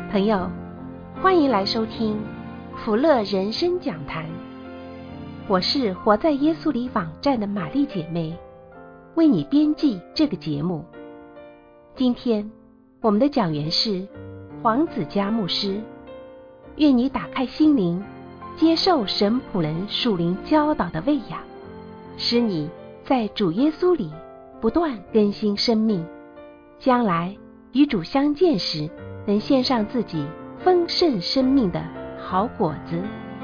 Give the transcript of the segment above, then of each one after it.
朋友，欢迎来收听福乐人生讲坛。我是活在耶稣里网站的玛丽姐妹，为你编辑这个节目。今天我们的讲员是黄子嘉牧师，愿你打开心灵，接受神仆人属灵教导的喂养，使你在主耶稣里不断更新生命，将来与主相见时，能献上自己丰盛生命的好果子。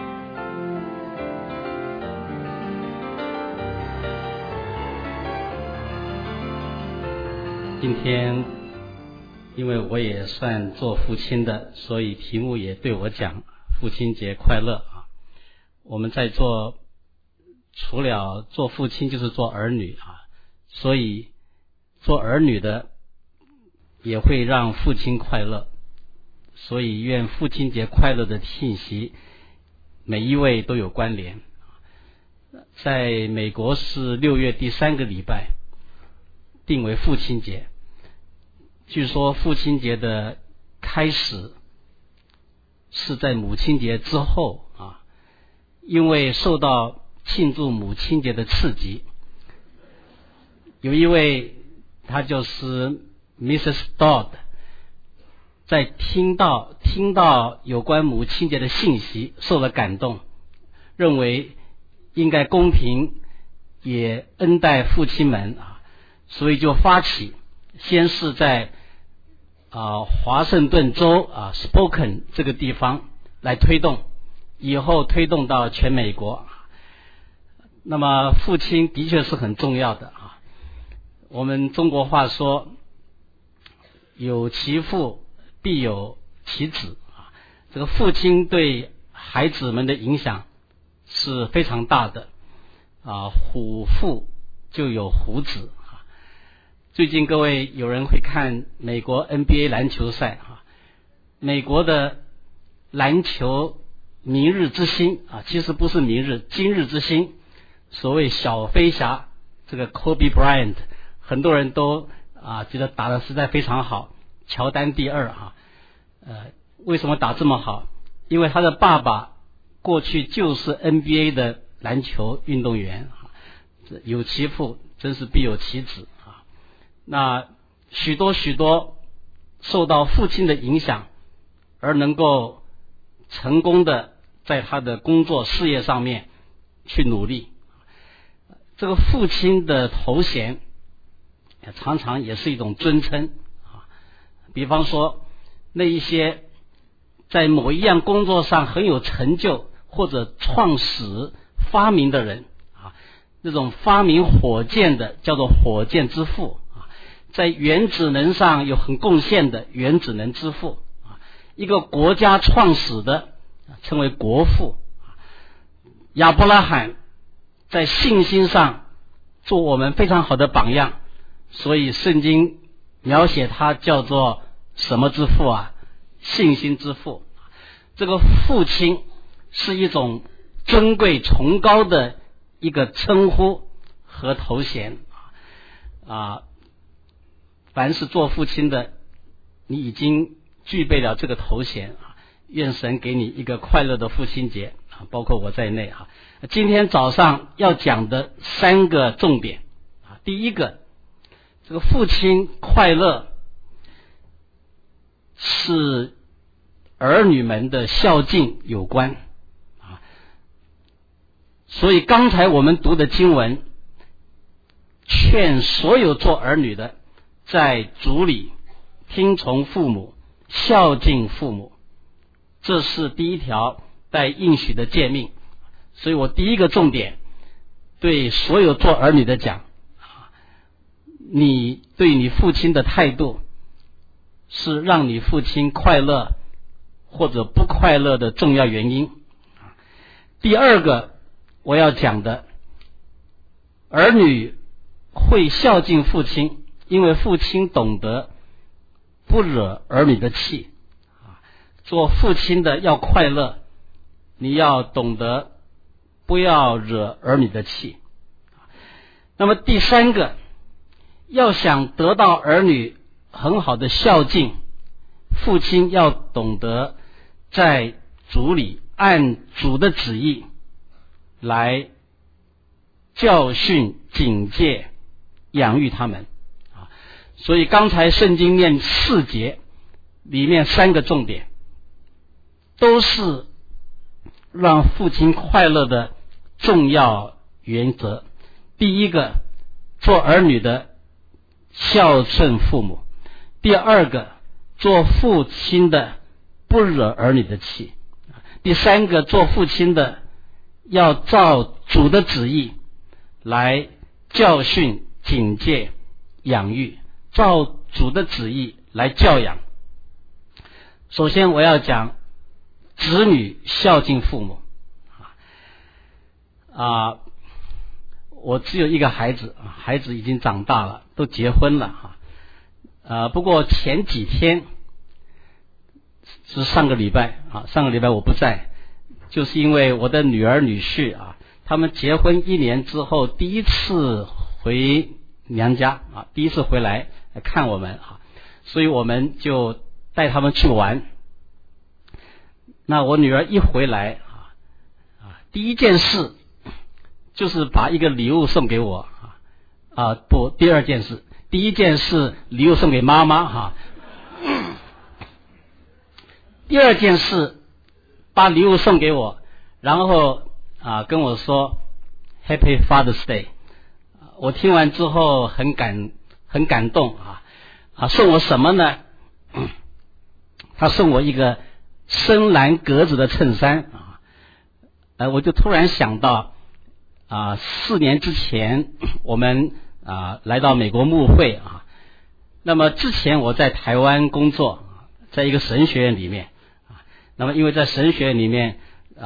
今天因为我也算做父亲的，所以题目也对我讲父亲节快乐啊。我们在做，除了做父亲就是做儿女啊，所以做儿女的也会让父亲快乐，所以愿父亲节快乐的信息每一位都有关联。在美国是6月第3个礼拜定为父亲节，据说父亲节的开始是在母亲节之后啊，因为受到庆祝母亲节的刺激，有一位他就是 Mrs. Dodd， 在听到有关母亲节的信息受了感动，认为应该公平也恩待父亲们啊，所以就发起，先是在华盛顿州Spokane 这个地方来推动，以后推动到全美国。那么父亲的确是很重要的啊。我们中国话说有其父必有其子啊，这个父亲对孩子们的影响是非常大的啊，虎父就有虎子啊。最近各位有人会看美国 NBA 篮球赛啊，美国的篮球明日之星啊，其实不是明日，今日之星，所谓小飞侠这个 Kobe Bryant， 很多人都觉得打得实在非常好，乔丹第2啊。为什么打这么好？因为他的爸爸过去就是 NBA 的篮球运动员啊，有其父真是必有其子啊。那许多受到父亲的影响而能够成功的在他的工作事业上面去努力，这个父亲的头衔常常也是一种尊称啊。比方说那一些在某一样工作上很有成就或者创始发明的人啊，那种发明火箭的叫做火箭之父啊，在原子能上有很贡献的原子能之父啊，一个国家创始的称为国父啊。亚伯拉罕在信心上做我们非常好的榜样，所以圣经描写他叫做什么之父啊？信心之父。这个父亲是一种尊贵崇高的一个称呼和头衔啊。凡是做父亲的，你已经具备了这个头衔啊。愿神给你一个快乐的父亲节啊，包括我在内啊。今天早上要讲的3个重点啊，第一个，这个父亲快乐是儿女们的孝敬有关啊，所以刚才我们读的经文劝所有做儿女的在主里听从父母，孝敬父母，这是第一条带应许的诫命。所以我第一个重点对所有做儿女的讲，你对你父亲的态度是让你父亲快乐或者不快乐的重要原因。第二个我要讲的，儿女会孝敬父亲，因为父亲懂得不惹儿女的气。做父亲的要快乐，你要懂得不要惹儿女的气。那么第3个，要想得到儿女很好的孝敬， 父亲要懂得在主里按主的旨意来教训、警戒、养育他们。所以刚才圣经念4节里面3个重点都是让父亲快乐的重要原则。第一个，做儿女的孝顺父母；第二个，做父亲的不惹儿女的气；第三个，做父亲的要照主的旨意来教训、警戒、养育，照主的旨意来教养。首先我要讲子女孝敬父母。我只有一个孩子，孩子已经长大了，都结婚了。不过前几天是上个礼拜我不在，就是因为我的女儿女婿他们结婚1年之后第一次回娘家第一次回来看我们所以我们就带他们去玩。那我女儿一回来第一件事就是把一个礼物送给我第二件事，第一件事礼物送给妈妈第二件事把礼物送给我，然后跟我说 Happy Father's Day。我听完之后很感动送我什么呢？他送我一个深蓝格子的衬衫我就突然想到4年之前我们来到美国牧会那么之前我在台湾工作，在一个神学院里面那么因为在神学院里面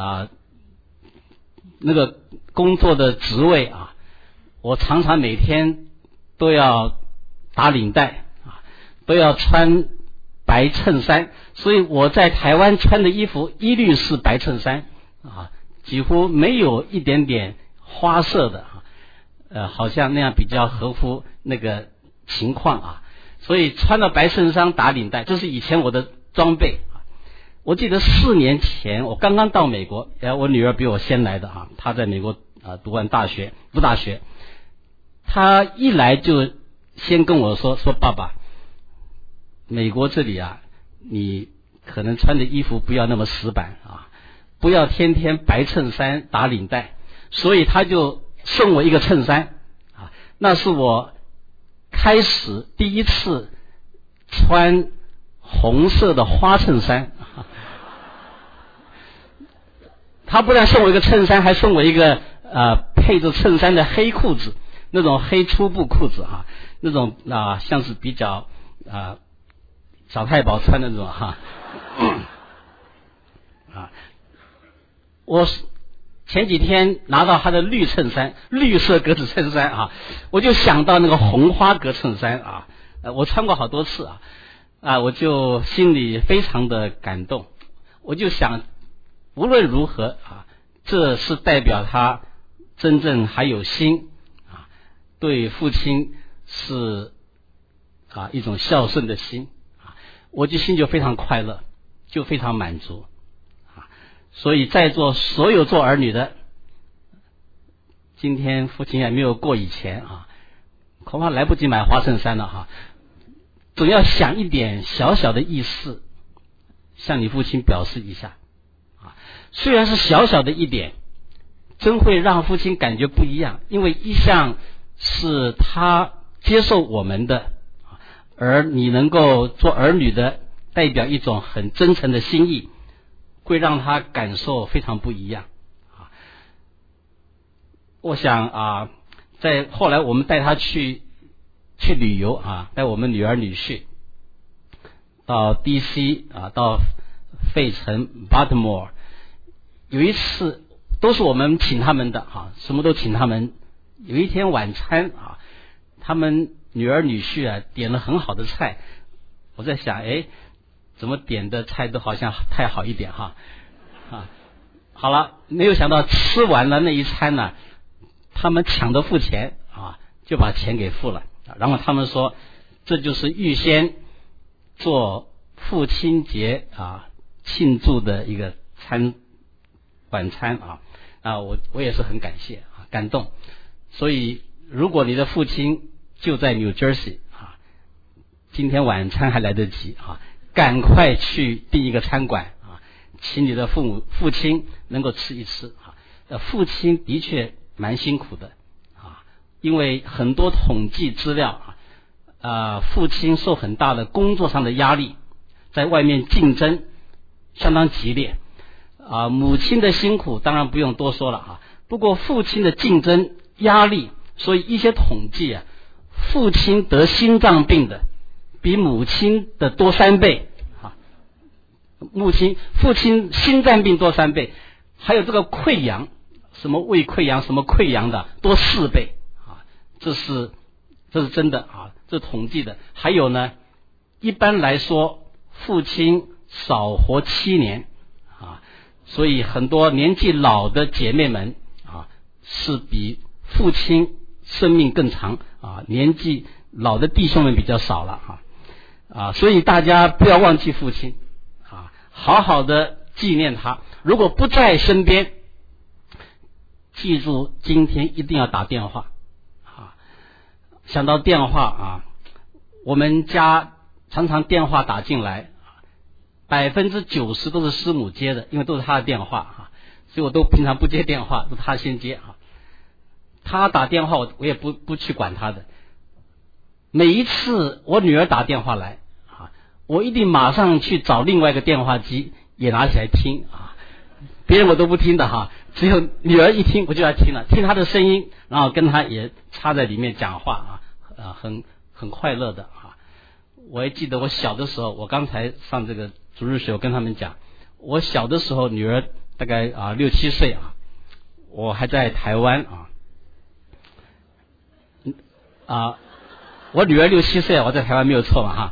那个工作的职位我常常每天都要打领带都要穿白衬衫，所以我在台湾穿的衣服一律是白衬衫几乎没有一点点花色的好像那样比较合乎那个情况所以穿了白衬衫打领带，这是以前我的装备我记得4年前我刚刚到美国，我女儿比我先来的她在美国读大学，她一来就先跟我说爸爸，美国这里你可能穿的衣服不要那么死板不要天天白衬衫打领带，所以他就送我一个衬衫那是我开始第一次穿红色的花衬衫他不但送我一个衬衫，还送我一个配着衬衫的黑裤子，那种黑粗布裤子那种像是比较小太保穿的那种我前几天拿到他的绿衬衫，绿色格子衬衫我就想到那个红花格衬衫我穿过好多次我就心里非常的感动。我就想无论如何这是代表他真正还有心对父亲是一种孝顺的心我就心就非常快乐，就非常满足所以在座所有做儿女的，今天父亲还没有过以前恐怕来不及买花衬衫了总要想一点小小的意思向你父亲表示一下虽然是小小的一点，真会让父亲感觉不一样，因为一向是他接受我们的，而你能够做儿女的，代表一种很真诚的心意，会让他感受非常不一样我想在后来我们带他去旅游带我们女儿女婿到 DC 到费城 Baltimore， 有一次都是我们请他们的什么都请他们。有一天晚餐他们女儿女婿点了很好的菜，我在想怎么点的菜都好像太好一点好了，没有想到吃完了那一餐呢，他们抢着付钱就把钱给付了，然后他们说这就是预先做父亲节庆祝的一个晚餐我也是很感谢感动。所以如果你的父亲就在 New Jersey 今天晚餐还来得及赶快去订一个餐馆请你的父亲能够吃一吃父亲的确蛮辛苦的因为很多统计资料父亲受很大的工作上的压力，在外面竞争相当激烈母亲的辛苦当然不用多说了不过父亲的竞争压力，所以一些统计父亲得心脏病的比母亲的多3倍父亲心脏病多3倍，还有这个溃疡，什么胃溃疡什么溃疡的多4倍这是真的这是统计的。还有呢，一般来说父亲少活7年所以很多年纪老的姐妹们是比父亲生命更长年纪老的弟兄们比较少了所以大家不要忘记父亲好好的纪念他。如果不在身边，记住今天一定要打电话想到电话我们家常常电话打进来90%都是师母接的，因为都是他的电话所以我都平常不接电话，都他先接他打电话我也不去管他的。每一次我女儿打电话来我一定马上去找另外一个电话机也拿起来听别人我都不听的只有女儿一听我就要听了，听她的声音，然后跟她也插在里面讲话很快乐的我还记得我小的时候，我刚才上这个主日学我跟他们讲，我小的时候女儿大概6、7岁我还在台湾我女儿6、7岁我在台湾没有错嘛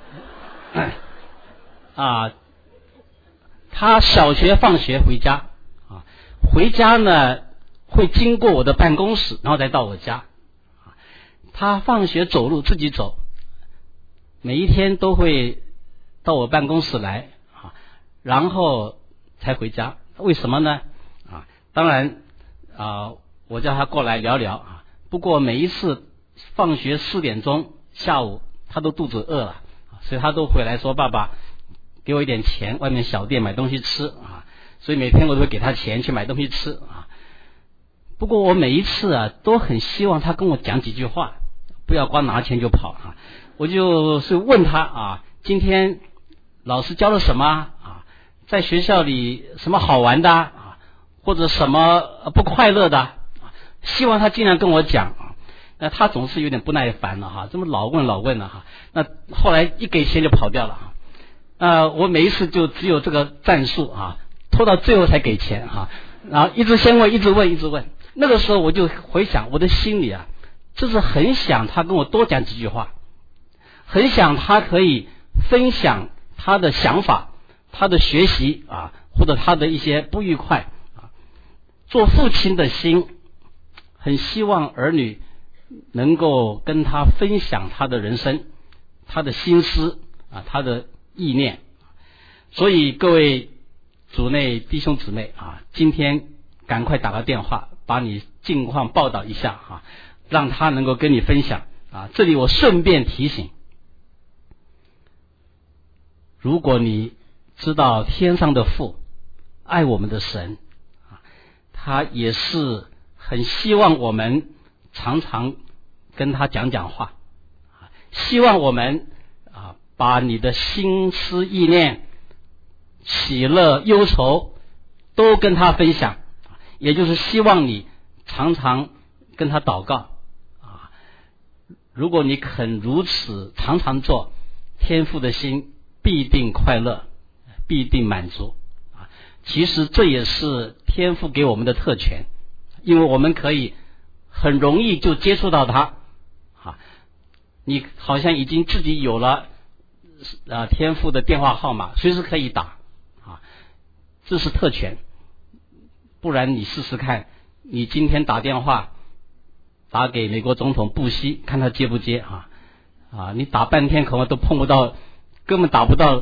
她小学放学回家回家呢会经过我的办公室，然后再到我家她放学走路自己走，每一天都会到我办公室来然后才回家。为什么呢当然我叫她过来聊聊不过每一次放学4点钟下午她都肚子饿了，所以她都回来说爸爸给我一点钱，外面小店买东西吃所以每天我都会给她钱去买东西吃不过我每一次都很希望她跟我讲几句话，不要光拿钱就跑我就是问她今天老师教了什么在学校里什么好玩的或者什么不快乐的希望她尽量跟我讲那她总是有点不耐烦了这么老问了那后来一给钱就跑掉了我每一次就只有这个战术拖到最后才给钱然后一直先问一直问那个时候我就回想我的心里就是很想他跟我多讲几句话，很想他可以分享他的想法，他的学习或者他的一些不愉快做父亲的心很希望儿女能够跟他分享他的人生，他的心思他的意念。所以各位主内弟兄姊妹今天赶快打个电话，把你近况报道一下让他能够跟你分享这里我顺便提醒，如果你知道天上的父爱我们的神他也是很希望我们常常跟他讲讲话，希望我们把你的心思意念喜乐忧愁都跟他分享，也就是希望你常常跟他祷告如果你肯如此常常做，天父的心必定快乐，必定满足其实这也是天父给我们的特权，因为我们可以很容易就接触到他你好像已经自己有了天父的电话号码，随时可以打这是特权。不然你试试看，你今天打电话打给美国总统布希，看他接不接你打半天恐怕都碰不到，根本打不到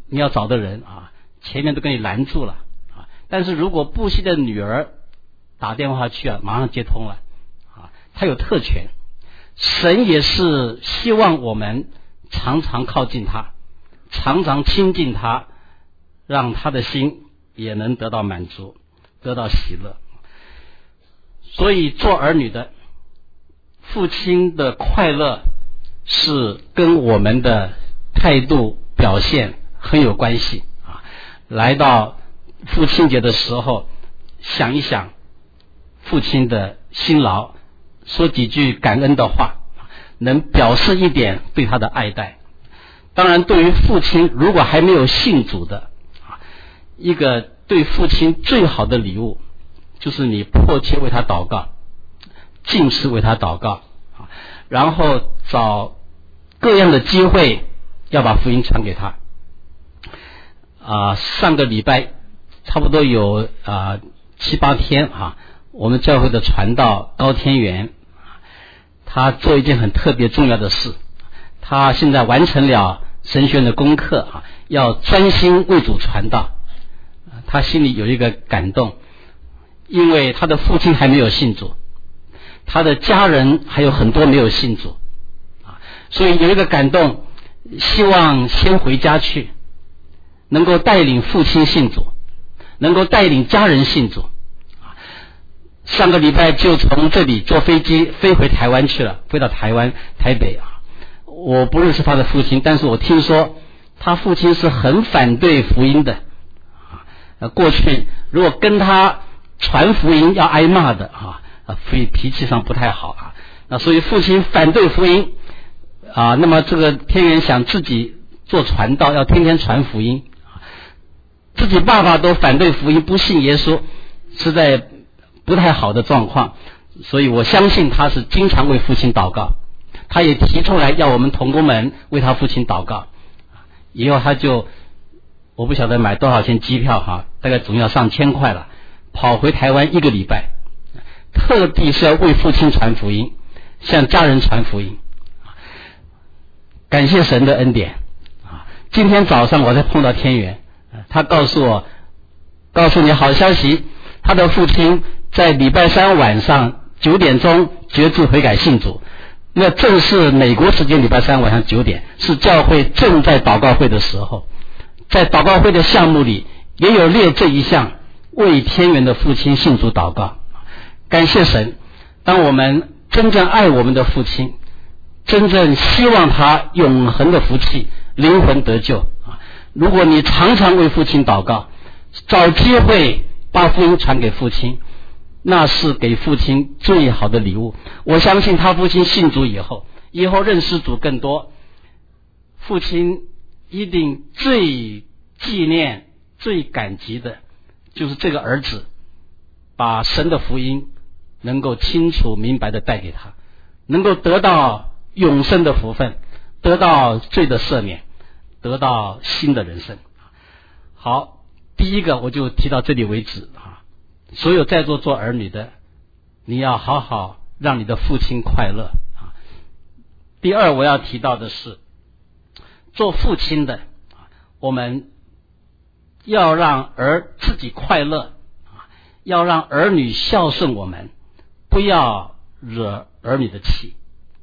你要找的人啊，前面都给你拦住了啊。但是如果布希的女儿打电话去啊，马上接通了啊，她有特权。神也是希望我们常常靠近他，常常亲近他，让他的心也能得到满足，得到喜乐。所以做儿女的父亲的快乐是跟我们的态度表现很有关系啊。来到父亲节的时候，想一想父亲的辛劳，说几句感恩的话，能表示一点对他的爱戴。当然对于父亲如果还没有信主的一个对父亲最好的礼物，就是你迫切为他祷告，尽时为他祷告，然后找各样的机会要把福音传给他。上个礼拜差不多有7、8天我们教会的传道高天元，他做一件很特别重要的事，他现在完成了神学院的功课要专心为主传道。他心里有一个感动，因为他的父亲还没有信主，他的家人还有很多没有信主所以有一个感动，希望先回家去，能够带领父亲信主，能够带领家人信主。上个礼拜就从这里坐飞机飞回台湾去了，飞到台湾台北我不认识他的父亲，但是我听说他父亲是很反对福音的过去如果跟他传福音要挨骂的脾气上不太好所以父亲反对福音那么这个天元想自己做传道，要天天传福音，自己爸爸都反对福音，不信耶稣，实在不太好的状况。所以我相信他是经常为父亲祷告，他也提出来要我们同工们为他父亲祷告。以后他就我不晓得买多少钱机票大概总要上千块了，跑回台湾1个礼拜，特地是要为父亲传福音，向家人传福音。感谢神的恩典今天早上我才碰到天元，他告诉你好消息，他的父亲在礼拜3晚上9点钟决志悔改信主。那正是美国时间礼拜3晚上9点，是教会正在祷告会的时候，在祷告会的项目里也有列这一项，为天元的父亲信主祷告。感谢神，当我们真正爱我们的父亲，真正希望他永恒的福气灵魂得救如果你常常为父亲祷告，找机会把福音传给父亲，那是给父亲最好的礼物。我相信他父亲信主以后认识主更多，父亲一定最纪念最感激的就是这个儿子把神的福音能够清楚明白的带给他，能够得到永生的福分，得到罪的赦免，得到新的人生。好，第一个我就提到这里为止所有在座做儿女的，你要好好让你的父亲快乐第二我要提到的是，做父亲的我们要让自己快乐要让儿女孝顺我们，不要惹儿女的气。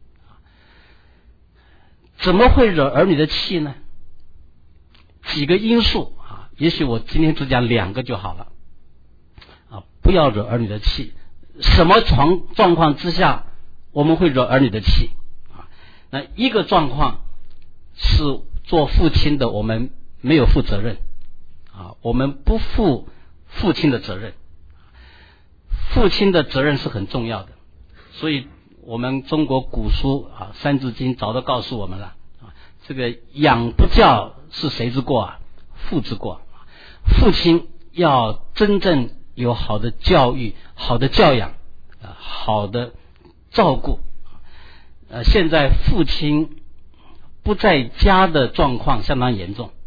怎么会惹儿女的气呢？几个因素也许我今天只讲2个就好了不要惹儿女的气。什么状况之下我们会惹儿女的气那一个状况是做父亲的我们没有负责任我们不负父亲的责任。父亲的责任是很重要的，所以我们中国古书三字经早都告诉我们了这个养不教是谁之过父之过。父亲要真正有好的教育，好的教养好的照顾现在父亲不在家的状况相当严重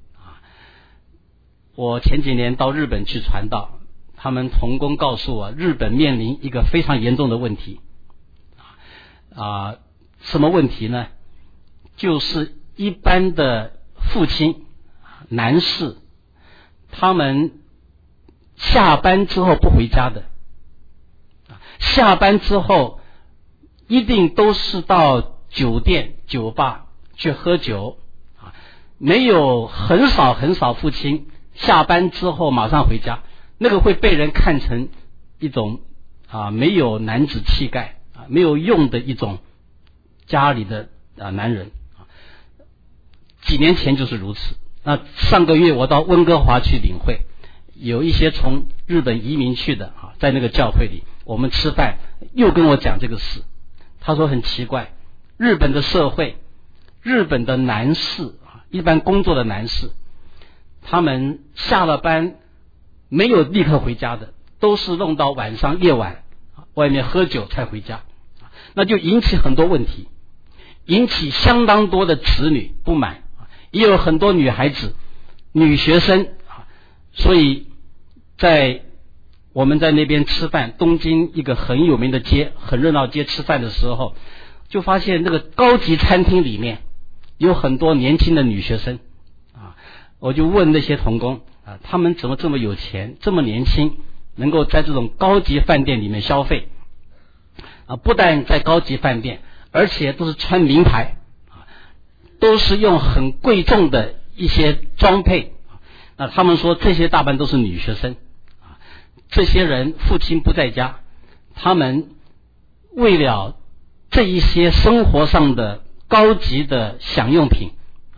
我前几年到日本去传道，他们同工告诉我，日本面临一个非常严重的问题什么问题呢？就是一般的父亲男士，他们下班之后不回家的，下班之后一定都是到酒店酒吧去喝酒，没有很少父亲下班之后马上回家，那个会被人看成一种没有男子气概没有用的一种家里的男人。几年前就是如此。那上个月我到温哥华去领会，有一些从日本移民去的在那个教会里，我们吃饭又跟我讲这个事。他说很奇怪，日本的社会，日本的男士一般工作的男士，他们下了班没有立刻回家的，都是弄到晚上夜晚外面喝酒才回家，那就引起很多问题，引起相当多的子女不满，也有很多女孩子女学生。所以我们在那边吃饭，东京一个很有名的街，很热闹街吃饭的时候，就发现那个高级餐厅里面有很多年轻的女学生我就问那些同工他们怎么这么有钱，这么年轻，能够在这种高级饭店里面消费不但在高级饭店，而且都是穿名牌都是用很贵重的一些装配那他们说这些大半都是女学生这些人父亲不在家，他们为了这一些生活上的高级的享用品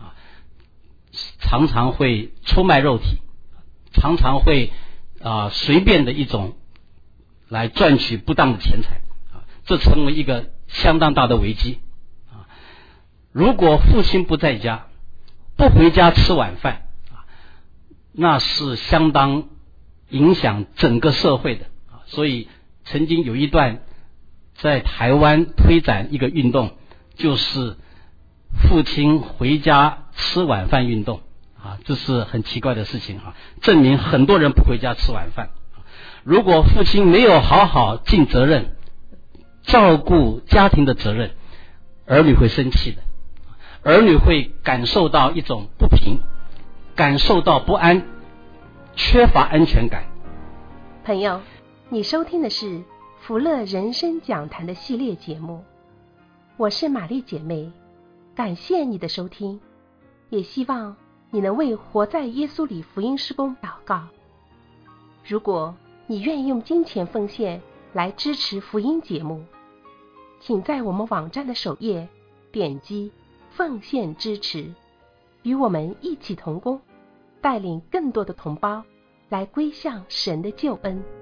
常常会出卖肉体，常常会随便的一种来赚取不当的钱财这成为一个相当大的危机如果父亲不在家，不回家吃晚饭那是相当影响整个社会的所以曾经有一段在台湾推展一个运动，就是父亲回家吃晚饭运动这是很奇怪的事情证明很多人不回家吃晚饭。如果父亲没有好好尽责任，照顾家庭的责任，儿女会生气的，儿女会感受到一种不平，感受到不安，缺乏安全感。 朋友，你收听的是福乐人生讲坛的系列节目，我是玛丽姐妹，感谢你的收听，也希望你能为活在耶稣里福音事工祷告。如果你愿意用金钱奉献来支持福音节目，请在我们网站的首页点击奉献支持，与我们一起同工，带领更多的同胞来归向神的救恩。